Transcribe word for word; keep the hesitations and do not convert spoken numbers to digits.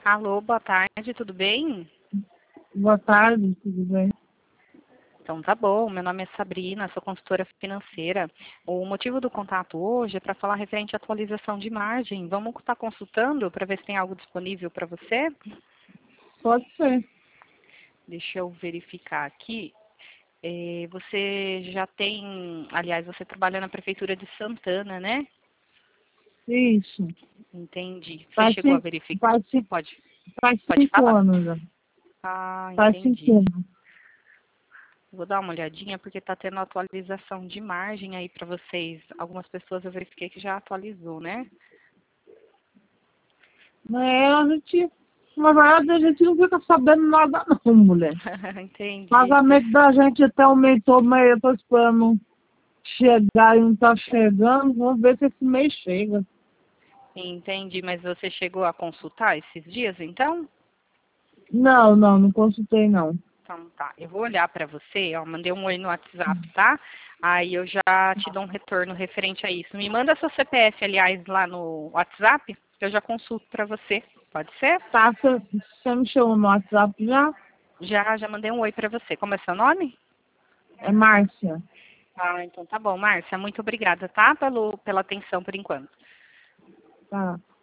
Alô, boa tarde, tudo bem? Boa tarde, tudo bem? Então tá bom, meu nome é Sabrina, sou consultora financeira. O motivo do contato hoje é para falar referente à atualização de margem. Vamos estar consultando para ver se tem algo disponível para você? Pode ser. Deixa eu verificar aqui. Eh, você já tem, aliás, você trabalha na Prefeitura de Santana, né? Isso. Entendi. Você Faz, chegou a ci- verificar? faz, ci- Pode, faz pode cinco falar. anos já. Ah, Faz entendi. cinco anos. Vou dar uma olhadinha porque está tendo atualização de margem aí para vocês. Algumas pessoas eu verifiquei que já atualizou, né? É, a gente, na verdade, a gente não fica sabendo nada não, mulher. O Entendi. pagamento da gente até aumentou, mas eu tô esperando chegar e não tá chegando. Vamos ver se esse mês chega. Entendi, mas você chegou a consultar esses dias, então? Não, não, não consultei não. Então tá, eu vou olhar para você, ó, mandei um oi no WhatsApp, tá? Aí eu já te dou um retorno referente a isso. Me manda seu C P F, aliás, lá no WhatsApp, que eu já consulto para você. Pode ser? Tá, você você me chamou no WhatsApp já? Já, já mandei um oi para você. Como é seu nome? É Márcia. Ah, então tá bom, Márcia. Muito obrigada, tá? Pelo, pela atenção por enquanto. Tá.